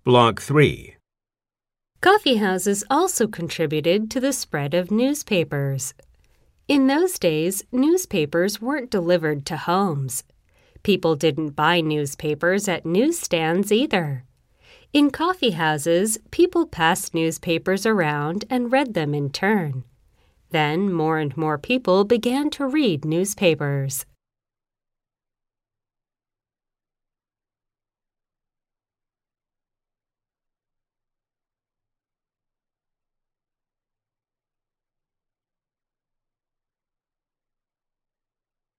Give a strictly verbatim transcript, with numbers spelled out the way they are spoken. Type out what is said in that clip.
Block three. Coffee houses also contributed to the spread of newspapers. In those days, newspapers weren't delivered to homes. People didn't buy newspapers at newsstands either. In coffee houses, people passed newspapers around and read them in turn. Then more and more people began to read newspapers.